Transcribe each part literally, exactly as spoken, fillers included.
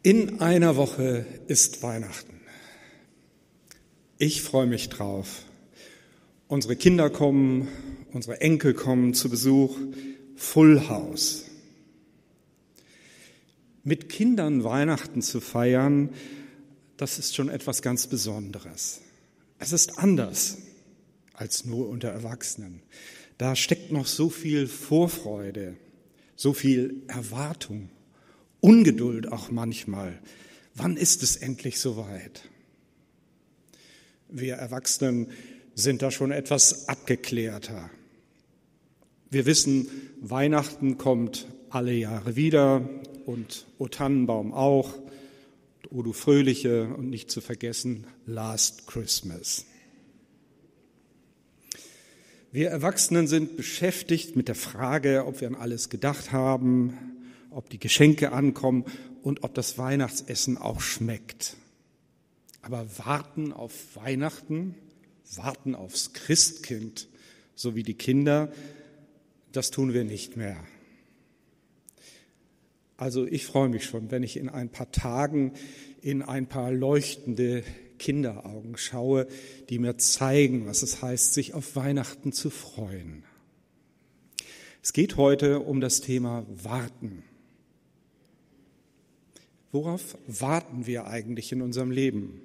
In einer Woche ist Weihnachten. Ich freue mich drauf. Unsere Kinder kommen, unsere Enkel kommen zu Besuch. Full House. Mit Kindern Weihnachten zu feiern, das ist schon etwas ganz Besonderes. Es ist anders als nur unter Erwachsenen. Da steckt noch so viel Vorfreude, so viel Erwartung, Ungeduld auch manchmal. Wann ist es endlich soweit? Wir Erwachsenen sind da schon etwas abgeklärter. Wir wissen, Weihnachten kommt alle Jahre wieder und O Tannenbaum auch, O du Fröhliche und nicht zu vergessen, Last Christmas. Wir Erwachsenen sind beschäftigt mit der Frage, ob wir an alles gedacht haben, ob die Geschenke ankommen und ob das Weihnachtsessen auch schmeckt. Aber warten auf Weihnachten, warten aufs Christkind, so wie die Kinder, das tun wir nicht mehr. Also ich freue mich schon, wenn ich in ein paar Tagen in ein paar leuchtende Kinderaugen schaue, die mir zeigen, was es heißt, sich auf Weihnachten zu freuen. Es geht heute um das Thema Warten. Worauf warten wir eigentlich in unserem Leben?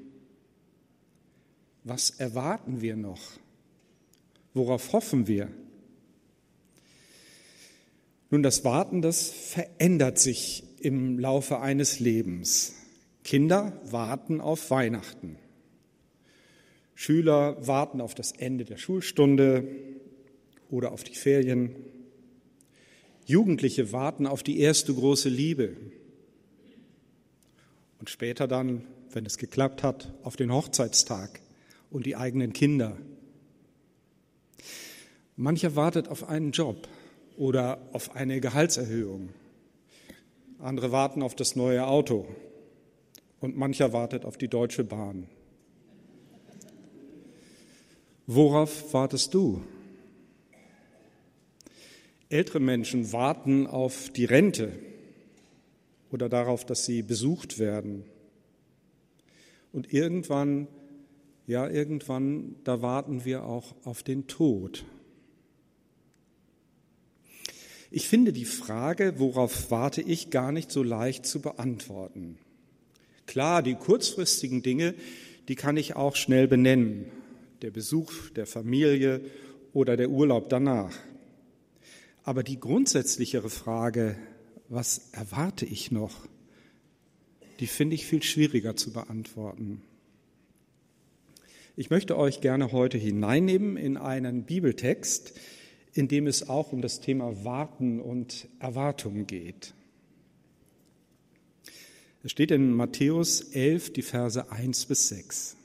Was erwarten wir noch? Worauf hoffen wir? Nun, das Warten, das verändert sich im Laufe eines Lebens. Kinder warten auf Weihnachten. Schüler warten auf das Ende der Schulstunde oder auf die Ferien. Jugendliche warten auf die erste große Liebe. Und später dann, wenn es geklappt hat, auf den Hochzeitstag und die eigenen Kinder. Mancher wartet auf einen Job oder auf eine Gehaltserhöhung. Andere warten auf das neue Auto und mancher wartet auf die Deutsche Bahn. Worauf wartest du? Ältere Menschen warten auf die Rente oder darauf, dass sie besucht werden. Und irgendwann, ja irgendwann, da warten wir auch auf den Tod. Ich finde die Frage, worauf warte ich, gar nicht so leicht zu beantworten. Klar, die kurzfristigen Dinge, die kann ich auch schnell benennen. Der Besuch der Familie oder der Urlaub danach. Aber die grundsätzlichere Frage, was erwarte ich noch, die finde ich viel schwieriger zu beantworten. Ich möchte euch gerne heute hineinnehmen in einen Bibeltext, in dem es auch um das Thema Warten und Erwartung geht. Es steht in Matthäus elf, die Verse eins bis sechs.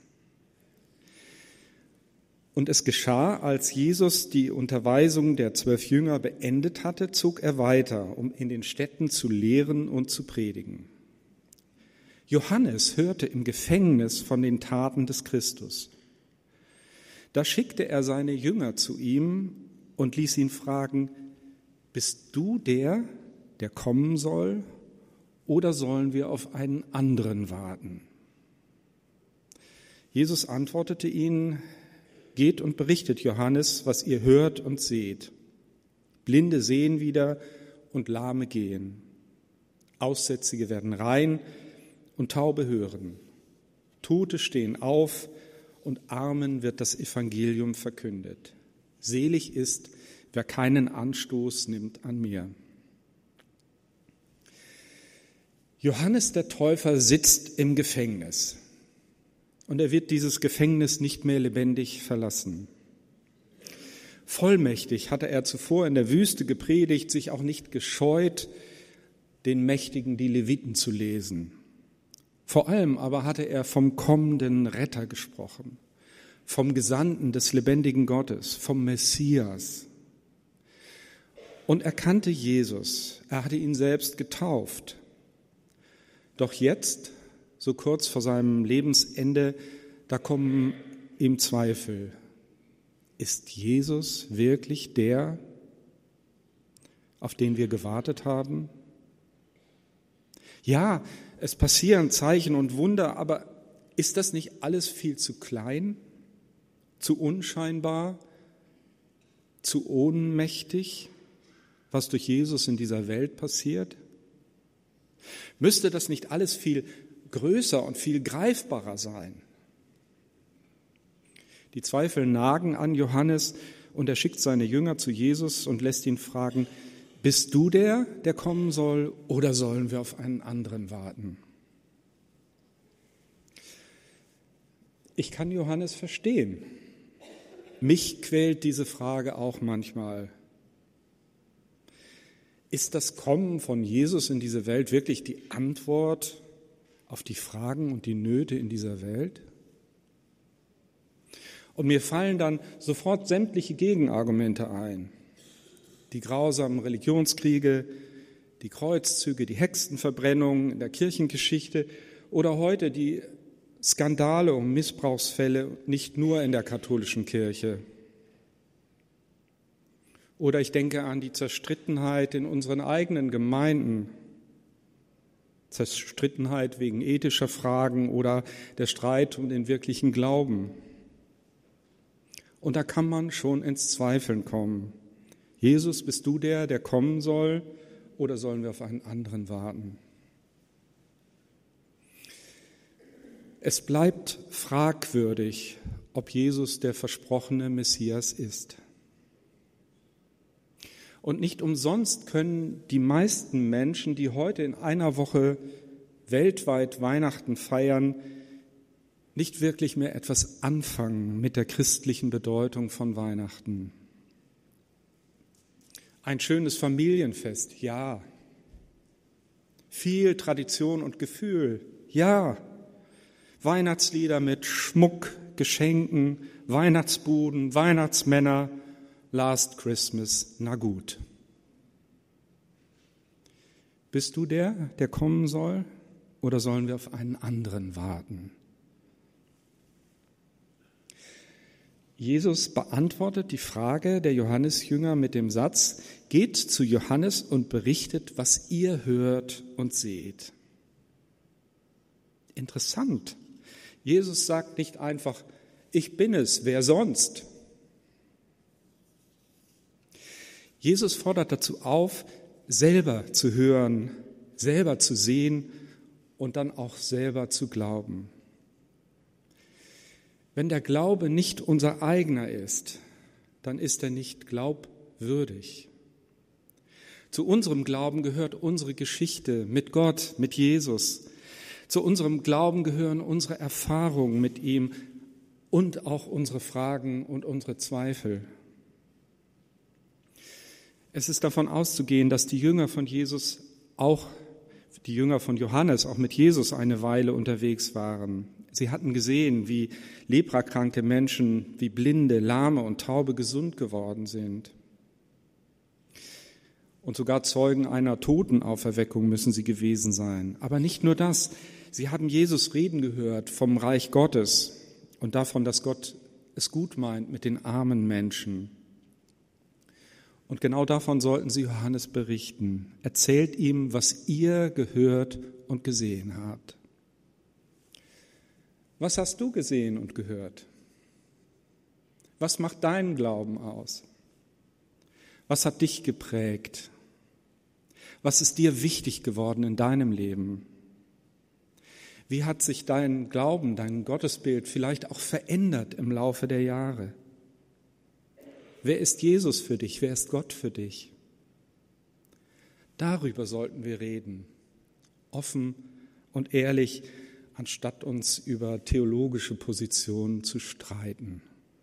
Und es geschah, als Jesus die Unterweisung der zwölf Jünger beendet hatte, zog er weiter, um in den Städten zu lehren und zu predigen. Johannes hörte im Gefängnis von den Taten des Christus. Da schickte er seine Jünger zu ihm und ließ ihn fragen: Bist du der, der kommen soll, oder sollen wir auf einen anderen warten? Jesus antwortete ihnen: Geht und berichtet Johannes, was ihr hört und seht. Blinde sehen wieder und Lahme gehen. Aussätzige werden rein und Taube hören. Tote stehen auf und Armen wird das Evangelium verkündet. Selig ist, wer keinen Anstoß nimmt an mir. Johannes der Täufer sitzt im Gefängnis. Und er wird dieses Gefängnis nicht mehr lebendig verlassen. Vollmächtig hatte er zuvor in der Wüste gepredigt, sich auch nicht gescheut, den Mächtigen die Leviten zu lesen. Vor allem aber hatte er vom kommenden Retter gesprochen, vom Gesandten des lebendigen Gottes, vom Messias. Und er kannte Jesus, er hatte ihn selbst getauft. Doch jetzt, so kurz vor seinem Lebensende, da kommen ihm Zweifel. Ist Jesus wirklich der, auf den wir gewartet haben? Ja, es passieren Zeichen und Wunder, aber ist das nicht alles viel zu klein, zu unscheinbar, zu ohnmächtig, was durch Jesus in dieser Welt passiert? Müsste das nicht alles viel größer und viel greifbarer sein? Die Zweifel nagen an Johannes und er schickt seine Jünger zu Jesus und lässt ihn fragen, bist du der, der kommen soll, oder sollen wir auf einen anderen warten? Ich kann Johannes verstehen. Mich quält diese Frage auch manchmal. Ist das Kommen von Jesus in diese Welt wirklich die Antwort auf die Fragen und die Nöte in dieser Welt? Und mir fallen dann sofort sämtliche Gegenargumente ein. Die grausamen Religionskriege, die Kreuzzüge, die Hexenverbrennungen in der Kirchengeschichte oder heute die Skandale um Missbrauchsfälle, nicht nur in der katholischen Kirche. Oder ich denke an die Zerstrittenheit in unseren eigenen Gemeinden, Zerstrittenheit wegen ethischer Fragen oder der Streit um den wirklichen Glauben. Und da kann man schon ins Zweifeln kommen. Jesus, bist du der, der kommen soll, oder sollen wir auf einen anderen warten? Es bleibt fragwürdig, ob Jesus der versprochene Messias ist. Und nicht umsonst können die meisten Menschen, die heute in einer Woche weltweit Weihnachten feiern, nicht wirklich mehr etwas anfangen mit der christlichen Bedeutung von Weihnachten. Ein schönes Familienfest, ja. Viel Tradition und Gefühl, ja. Weihnachtslieder mit Schmuck, Geschenken, Weihnachtsbuden, Weihnachtsmänner, Last Christmas, na gut. Bist du der, der kommen soll, oder sollen wir auf einen anderen warten? Jesus beantwortet die Frage der Johannesjünger mit dem Satz, geht zu Johannes und berichtet, was ihr hört und seht. Interessant. Jesus sagt nicht einfach, ich bin es, wer sonst? Jesus fordert dazu auf, selber zu hören, selber zu sehen und dann auch selber zu glauben. Wenn der Glaube nicht unser eigener ist, dann ist er nicht glaubwürdig. Zu unserem Glauben gehört unsere Geschichte mit Gott, mit Jesus. Zu unserem Glauben gehören unsere Erfahrungen mit ihm und auch unsere Fragen und unsere Zweifel. Es ist davon auszugehen, dass die Jünger von Jesus, auch die Jünger von Johannes, auch mit Jesus eine Weile unterwegs waren. Sie hatten gesehen, wie leprakranke Menschen, wie Blinde, Lahme und Taube gesund geworden sind. Und sogar Zeugen einer Totenauferweckung müssen sie gewesen sein. Aber nicht nur das, sie haben Jesus reden gehört vom Reich Gottes und davon, dass Gott es gut meint mit den armen Menschen. Und genau davon sollten sie Johannes berichten. Erzählt ihm, was ihr gehört und gesehen habt. Was hast du gesehen und gehört? Was macht deinen Glauben aus? Was hat dich geprägt? Was ist dir wichtig geworden in deinem Leben? Wie hat sich dein Glauben, dein Gottesbild vielleicht auch verändert im Laufe der Jahre? Wer ist Jesus für dich? Wer ist Gott für dich? Darüber sollten wir reden, offen und ehrlich, anstatt uns über theologische Positionen zu streiten.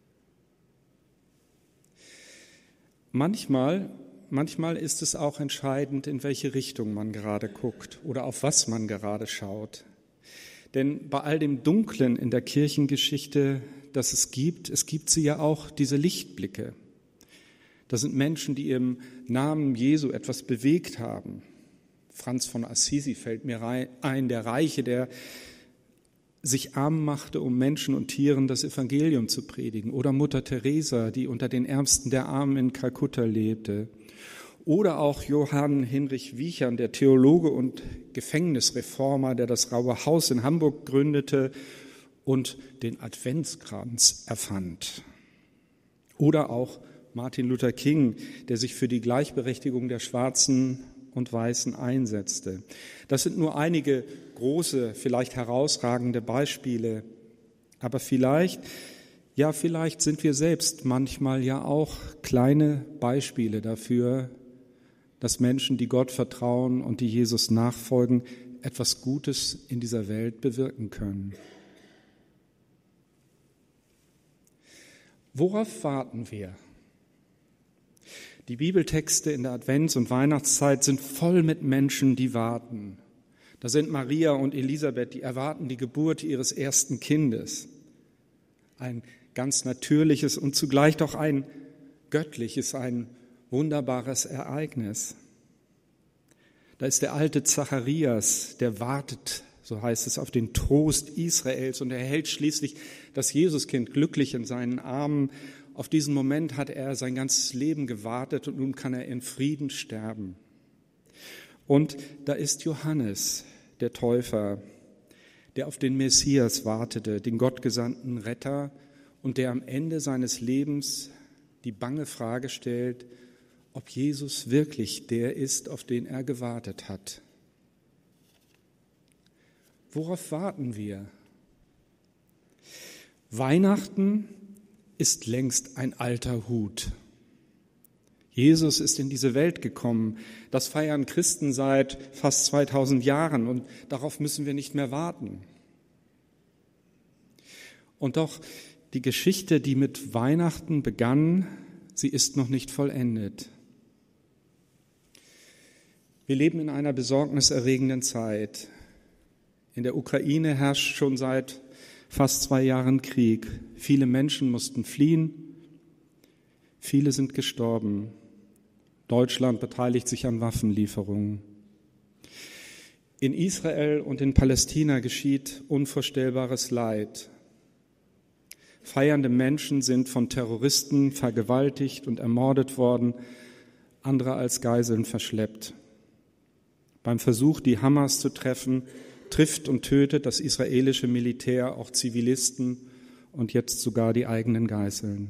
Manchmal, manchmal ist es auch entscheidend, in welche Richtung man gerade guckt oder auf was man gerade schaut. Denn bei all dem Dunklen in der Kirchengeschichte, das es gibt, es gibt sie ja auch, diese Lichtblicke. Das sind Menschen, die im Namen Jesu etwas bewegt haben. Franz von Assisi fällt mir ein, der Reiche, der sich arm machte, um Menschen und Tieren das Evangelium zu predigen. Oder Mutter Teresa, die unter den Ärmsten der Armen in Kalkutta lebte. Oder auch Johann Hinrich Wiechern, der Theologe und Gefängnisreformer, der das Raue Haus in Hamburg gründete und den Adventskranz erfand. Oder auch Martin Luther King, der sich für die Gleichberechtigung der Schwarzen und Weißen einsetzte. Das sind nur einige große, vielleicht herausragende Beispiele. Aber vielleicht, ja, vielleicht sind wir selbst manchmal ja auch kleine Beispiele dafür, dass Menschen, die Gott vertrauen und die Jesus nachfolgen, etwas Gutes in dieser Welt bewirken können. Worauf warten wir? Die Bibeltexte in der Advents- und Weihnachtszeit sind voll mit Menschen, die warten. Da sind Maria und Elisabeth, die erwarten die Geburt ihres ersten Kindes. Ein ganz natürliches und zugleich doch ein göttliches, ein wunderbares Ereignis. Da ist der alte Zacharias, der wartet, so heißt es, auf den Trost Israels und er hält schließlich das Jesuskind glücklich in seinen Armen. Auf diesen Moment hat er sein ganzes Leben gewartet und nun kann er in Frieden sterben. Und da ist Johannes, der Täufer, der auf den Messias wartete, den gottgesandten Retter und der am Ende seines Lebens die bange Frage stellt, ob Jesus wirklich der ist, auf den er gewartet hat. Worauf warten wir? Weihnachten ist längst ein alter Hut. Jesus ist in diese Welt gekommen. Das feiern Christen seit fast zweitausend Jahren und darauf müssen wir nicht mehr warten. Und doch die Geschichte, die mit Weihnachten begann, sie ist noch nicht vollendet. Wir leben in einer besorgniserregenden Zeit. In der Ukraine herrscht schon seit fast zwei Jahren Krieg. Viele Menschen mussten fliehen. Viele sind gestorben. Deutschland beteiligt sich an Waffenlieferungen. In Israel und in Palästina geschieht unvorstellbares Leid. Feiernde Menschen sind von Terroristen vergewaltigt und ermordet worden, andere als Geiseln verschleppt. Beim Versuch, die Hamas zu treffen, trifft und tötet das israelische Militär auch Zivilisten und jetzt sogar die eigenen Geiseln.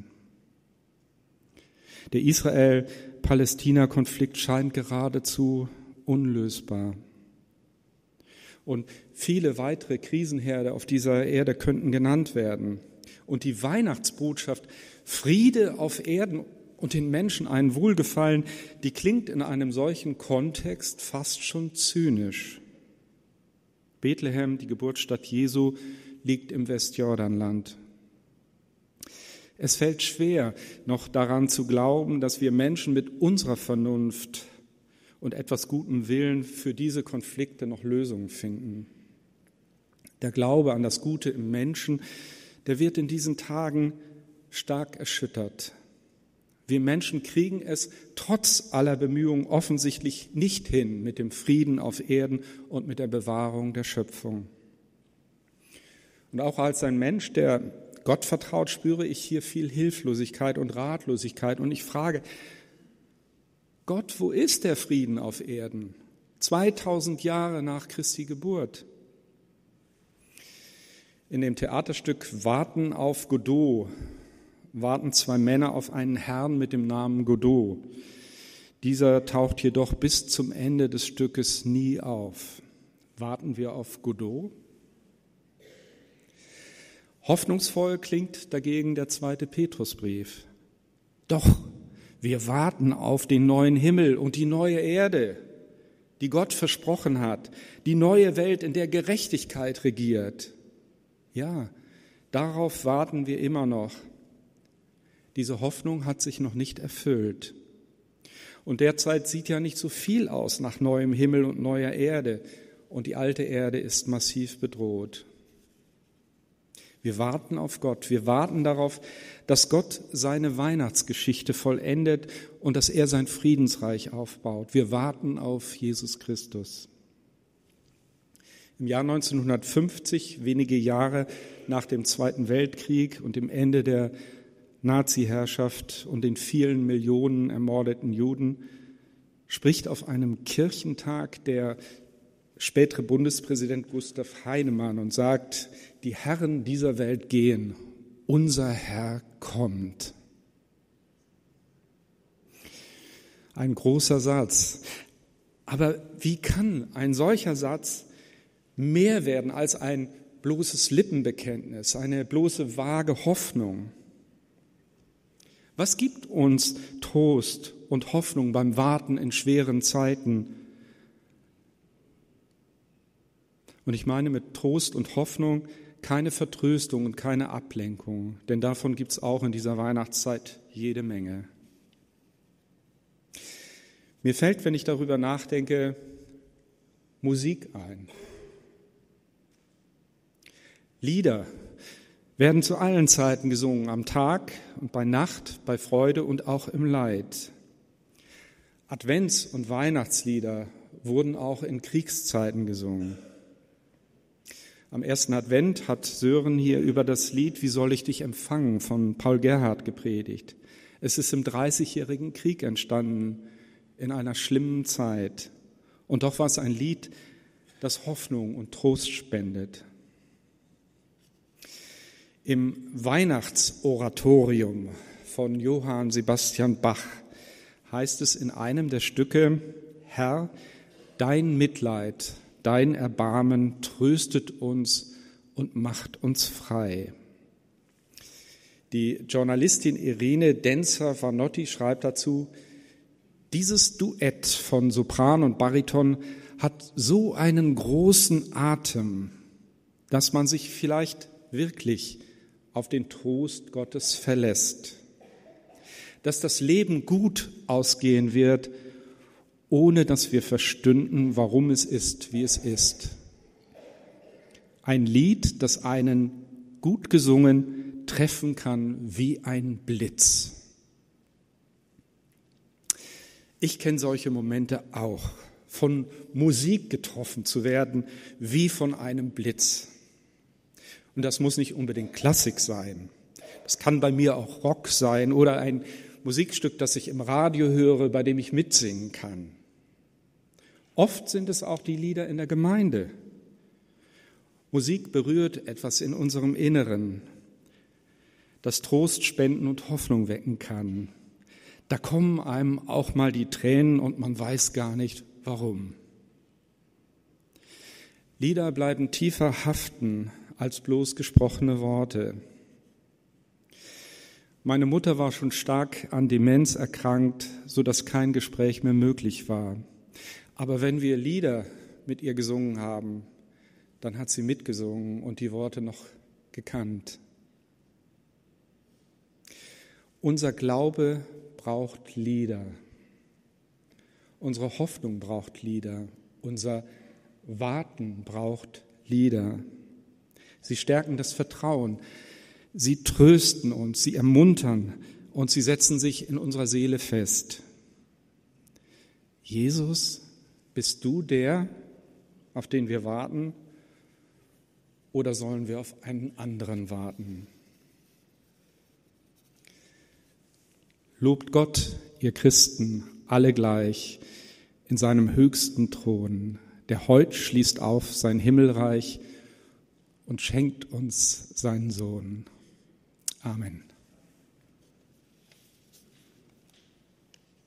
Der Israel-Palästina-Konflikt scheint geradezu unlösbar. Und viele weitere Krisenherde auf dieser Erde könnten genannt werden. Und die Weihnachtsbotschaft Friede auf Erden und den Menschen ein Wohlgefallen, die klingt in einem solchen Kontext fast schon zynisch. Bethlehem, die Geburtsstadt Jesu, liegt im Westjordanland. Es fällt schwer, noch daran zu glauben, dass wir Menschen mit unserer Vernunft und etwas gutem Willen für diese Konflikte noch Lösungen finden. Der Glaube an das Gute im Menschen, der wird in diesen Tagen stark erschüttert. Wir Menschen kriegen es trotz aller Bemühungen offensichtlich nicht hin mit dem Frieden auf Erden und mit der Bewahrung der Schöpfung. Und auch als ein Mensch, der Gott vertraut, spüre ich hier viel Hilflosigkeit und Ratlosigkeit. Und ich frage, Gott, wo ist der Frieden auf Erden? zweitausend Jahre nach Christi Geburt. In dem Theaterstück Warten auf Godot warten zwei Männer auf einen Herrn mit dem Namen Godot. Dieser taucht jedoch bis zum Ende des Stückes nie auf. Warten wir auf Godot? Hoffnungsvoll klingt dagegen der zweite Petrusbrief. Doch, wir warten auf den neuen Himmel und die neue Erde, die Gott versprochen hat, die neue Welt, in der Gerechtigkeit regiert. Ja, darauf warten wir immer noch. Diese Hoffnung hat sich noch nicht erfüllt. Und derzeit sieht ja nicht so viel aus nach neuem Himmel und neuer Erde. Und die alte Erde ist massiv bedroht. Wir warten auf Gott. Wir warten darauf, dass Gott seine Weihnachtsgeschichte vollendet und dass er sein Friedensreich aufbaut. Wir warten auf Jesus Christus. Im Jahr neunzehnhundertfünfzig, wenige Jahre nach dem Zweiten Weltkrieg und dem Ende der Nazi-Herrschaft und den vielen Millionen ermordeten Juden, spricht auf einem Kirchentag der spätere Bundespräsident Gustav Heinemann und sagt, die Herren dieser Welt gehen, unser Herr kommt. Ein großer Satz. Aber wie kann ein solcher Satz mehr werden als ein bloßes Lippenbekenntnis, eine bloße vage Hoffnung? Was gibt uns Trost und Hoffnung beim Warten in schweren Zeiten? Und ich meine mit Trost und Hoffnung keine Vertröstung und keine Ablenkung, denn davon gibt es auch in dieser Weihnachtszeit jede Menge. Mir fällt, wenn ich darüber nachdenke, Musik ein. Lieder werden zu allen Zeiten gesungen, am Tag und bei Nacht, bei Freude und auch im Leid. Advents- und Weihnachtslieder wurden auch in Kriegszeiten gesungen. Am ersten Advent hat Sören hier über das Lied »Wie soll ich dich empfangen« von Paul Gerhardt gepredigt. Es ist im Dreißigjährigen Krieg entstanden, in einer schlimmen Zeit. Und doch war es ein Lied, das Hoffnung und Trost spendet. Im Weihnachtsoratorium von Johann Sebastian Bach heißt es in einem der Stücke: Herr, dein Mitleid, dein Erbarmen tröstet uns und macht uns frei. Die Journalistin Irene Denzer-Vanotti schreibt dazu: Dieses Duett von Sopran und Bariton hat so einen großen Atem, dass man sich vielleicht wirklich auf den Trost Gottes verlässt, dass das Leben gut ausgehen wird, ohne dass wir verstünden, warum es ist, wie es ist. Ein Lied, das einen gut gesungen treffen kann wie ein Blitz. Ich kenne solche Momente auch, von Musik getroffen zu werden, wie von einem Blitz. Und das muss nicht unbedingt Klassik sein. Das kann bei mir auch Rock sein oder ein Musikstück, das ich im Radio höre, bei dem ich mitsingen kann. Oft sind es auch die Lieder in der Gemeinde. Musik berührt etwas in unserem Inneren, das Trost spenden und Hoffnung wecken kann. Da kommen einem auch mal die Tränen und man weiß gar nicht, warum. Lieder bleiben tiefer haften als bloß gesprochene Worte. Meine Mutter war schon stark an Demenz erkrankt, sodass kein Gespräch mehr möglich war. Aber wenn wir Lieder mit ihr gesungen haben, dann hat sie mitgesungen und die Worte noch gekannt. Unser Glaube braucht Lieder. Unsere Hoffnung braucht Lieder. Unser Warten braucht Lieder. Sie stärken das Vertrauen. Sie trösten uns, sie ermuntern und sie setzen sich in unserer Seele fest. Jesus, bist du der, auf den wir warten, oder sollen wir auf einen anderen warten? Lobt Gott, ihr Christen, alle gleich, in seinem höchsten Thron, der heut schließt auf sein Himmelreich und schenkt uns seinen Sohn. Amen.